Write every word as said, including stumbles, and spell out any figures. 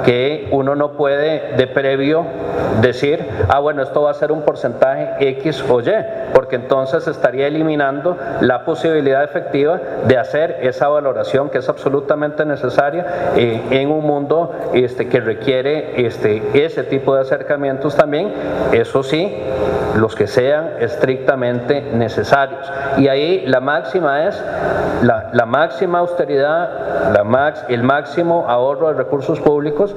que uno no puede de previo decir, ah bueno, esto va a ser un porcentaje X o Y, porque entonces estaría eliminando la posibilidad efectiva de hacer esa valoración que es absolutamente necesaria eh, en un mundo este, que requiere este, ese tipo de acercamientos también, eso sí, los que sean estrictamente necesarios. Y ahí la máxima es la, la máxima austeridad, la max, el máximo ahorro de recursos públicos